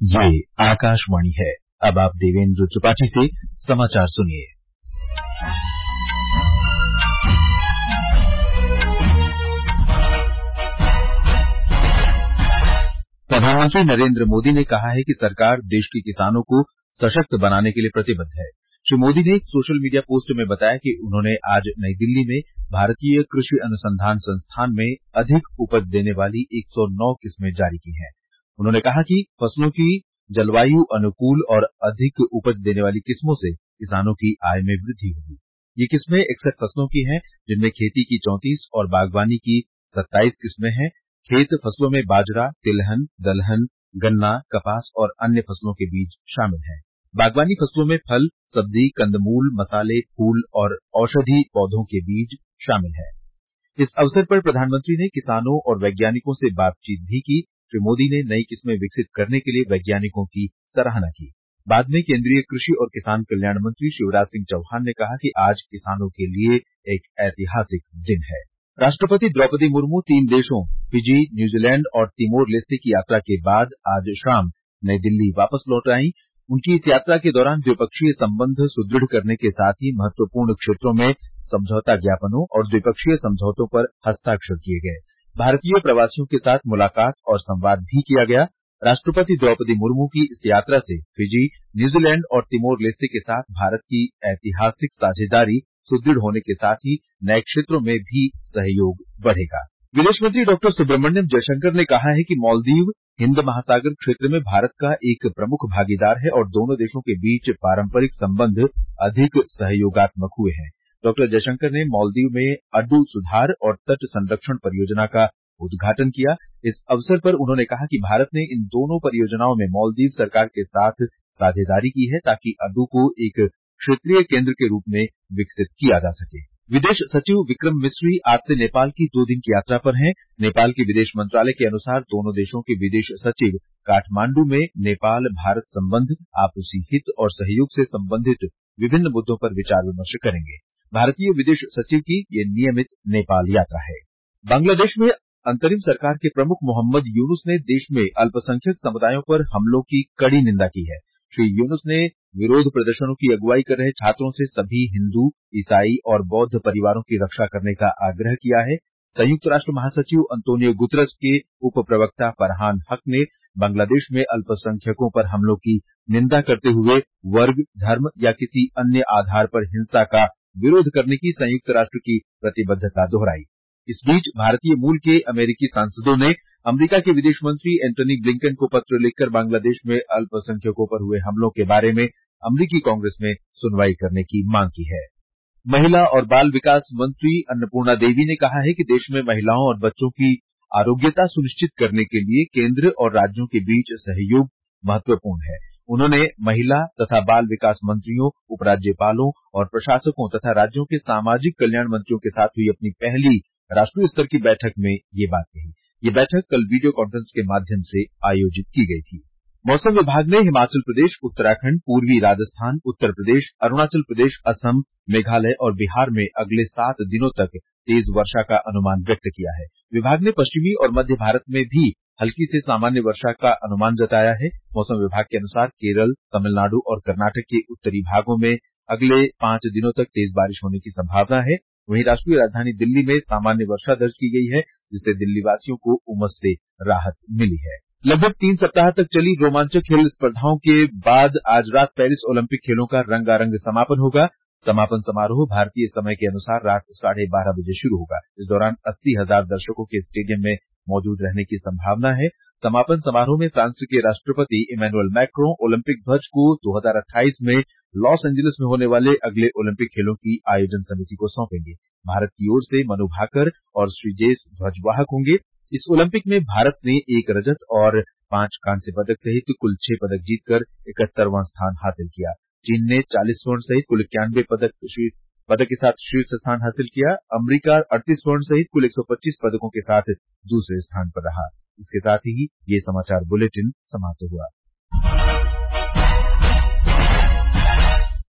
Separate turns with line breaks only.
ये आकाशवाणी है। अब आप देवेंद्र त्रिपाठी से समाचार सुनिए। प्रधानमंत्री नरेंद्र मोदी ने कहा है कि सरकार देश के किसानों को सशक्त बनाने के लिए प्रतिबद्ध है। श्री मोदी ने एक सोशल मीडिया पोस्ट में बताया कि उन्होंने आज नई दिल्ली में भारतीय कृषि अनुसंधान संस्थान में अधिक उपज देने वाली 109 किस्में जारी की हैं। उन्होंने कहा कि फसलों की जलवायु अनुकूल और अधिक उपज देने वाली किस्मों से किसानों की आय में वृद्धि होगी। ये किस्में 61 फसलों की हैं, जिनमें खेती की 34 और बागवानी की 27 किस्में हैं। खेत फसलों में बाजरा, तिलहन, दलहन, गन्ना, कपास और अन्य फसलों के बीज शामिल हैं। बागवानी फसलों में फल, सब्जी, कंदमूल, मसाले, फूल और औषधि पौधों के बीज शामिल हैं। इस अवसर पर प्रधानमंत्री ने किसानों और वैज्ञानिकों से बातचीत भी की। श्री मोदी ने नई किस्में विकसित करने के लिए वैज्ञानिकों की सराहना की। बाद में केंद्रीय कृषि और किसान कल्याण मंत्री शिवराज सिंह चौहान ने कहा कि आज किसानों के लिए एक ऐतिहासिक दिन है। राष्ट्रपति द्रौपदी मुर्मू 3 देशों फिजी, न्यूजीलैंड और तिमोर लेस्ते की यात्रा के बाद आज शाम नई दिल्ली वापस लौट आईं। उनकी इस यात्रा के दौरान द्विपक्षीय संबंध सुदृढ़ करने के साथ ही महत्वपूर्ण क्षेत्रों में समझौता ज्ञापनों और द्विपक्षीय समझौतों पर हस्ताक्षर किए गए। भारतीय प्रवासियों के साथ मुलाकात और संवाद भी किया गया। राष्ट्रपति द्रौपदी मुर्मू की इस यात्रा से फिजी, न्यूजीलैंड और तिमोर लेस्ते के साथ भारत की ऐतिहासिक साझेदारी सुदृढ़ होने के साथ ही नए क्षेत्रों में भी सहयोग बढ़ेगा। विदेश मंत्री डॉक्टर सुब्रमण्यम जयशंकर ने कहा है कि मालदीव हिंद महासागर क्षेत्र में भारत का एक प्रमुख भागीदार है और दोनों देशों के बीच पारंपरिक संबंध अधिक सहयोगात्मक हुए हैं। डॉक्टर जयशंकर ने मालदीव में अड्डू सुधार और तट संरक्षण परियोजना का उद्घाटन किया। इस अवसर पर उन्होंने कहा कि भारत ने इन दोनों परियोजनाओं में मालदीव सरकार के साथ साझेदारी की है ताकि अड्डू को एक क्षेत्रीय केंद्र के रूप में विकसित किया जा सके। विदेश सचिव विक्रम मिस्री आज से नेपाल की 2 दिन की यात्रा पर हैं। नेपाल के विदेश मंत्रालय के अनुसार दोनों देशों के विदेश सचिव काठमांडू में नेपाल भारत संबंध, आपसी हित और सहयोग से संबंधित विभिन्न मुद्दों पर विचार विमर्श करेंगे। भारतीय विदेश सचिव की ये नियमित नेपाल यात्रा है। बांग्लादेश में अंतरिम सरकार के प्रमुख मोहम्मद यूनुस ने देश में अल्पसंख्यक समुदायों पर हमलों की कड़ी निंदा की है। श्री यूनुस ने विरोध प्रदर्शनों की अगुवाई कर रहे छात्रों से सभी हिंदू, ईसाई और बौद्ध परिवारों की रक्षा करने का आग्रह किया है। संयुक्त राष्ट्र महासचिव अंतोनियो गुतरस के उप प्रवक्ता फरहान हक ने बांग्लादेश में अल्पसंख्यकों पर हमलों की निंदा करते हुए वर्ग, धर्म या किसी अन्य आधार पर हिंसा का विरोध करने की संयुक्त राष्ट्र की प्रतिबद्धता दोहराई। इस बीच भारतीय मूल के अमेरिकी सांसदों ने अमेरिका के विदेश मंत्री एंटनी ब्लिंकन को पत्र लिखकर बांग्लादेश में अल्पसंख्यकों पर हुए हमलों के बारे में अमेरिकी कांग्रेस में सुनवाई करने की मांग की है। महिला और बाल विकास मंत्री अन्नपूर्णा देवी ने कहा है कि देश में महिलाओं और बच्चों की आरोग्यता सुनिश्चित करने के लिए केंद्र और राज्यों के बीच सहयोग महत्वपूर्ण है। उन्होंने महिला तथा बाल विकास मंत्रियों, उपराज्यपालों और प्रशासकों तथा राज्यों के सामाजिक कल्याण मंत्रियों के साथ हुई अपनी पहली राष्ट्रीय स्तर की बैठक में ये बात कही। ये बैठक कल वीडियो कॉन्फ्रेंस के माध्यम से आयोजित की गई थी। मौसम विभाग ने हिमाचल प्रदेश, उत्तराखंड, पूर्वी राजस्थान, उत्तर प्रदेश, अरुणाचल प्रदेश, असम, मेघालय और बिहार में अगले 7 दिनों तक तेज वर्षा का अनुमान व्यक्त किया है। विभाग ने पश्चिमी और मध्य भारत में भी हल्की से सामान्य वर्षा का अनुमान जताया है। मौसम विभाग के अनुसार केरल, तमिलनाडु और कर्नाटक के उत्तरी भागों में अगले 5 दिनों तक तेज बारिश होने की संभावना है। वहीं राष्ट्रीय राजधानी दिल्ली में सामान्य वर्षा दर्ज की गई है, जिससे दिल्ली वासियों को उमस से राहत मिली है। लगभग 3 सप्ताह तक चली रोमांचक खेल स्पर्धाओं के बाद आज रात पेरिस ओलंपिक खेलों का रंगारंग समापन होगा। समापन समारोह भारतीय समय के अनुसार रात 12:30 बजे शुरू होगा। इस दौरान 80,000 दर्शकों के स्टेडियम में मौजूद रहने की संभावना है। समापन समारोह में फ्रांस के राष्ट्रपति इमैनुअल मैक्रों ओलंपिक ध्वज को 2028 में लॉस एंजलिस में होने वाले अगले ओलंपिक खेलों की आयोजन समिति को सौंपेंगे। भारत की ओर से मनु भाकर और श्रीजेश ध्वजवाहक होंगे। इस ओलंपिक में भारत ने 1 रजत और 5 कांस्य पदक सहित कुल 6 पदक जीतकर 71वां स्थान हासिल किया। चीन ने 40 स्वर्ण सहित कुल 91 पदक के साथ शीर्ष स्थान हासिल किया। अमेरिका 38 स्वर्ण सहित कुल 125 पदकों के साथ दूसरे स्थान पर रहा। इसके साथ ही ये समाचार बुलेटिन समाप्त हुआ।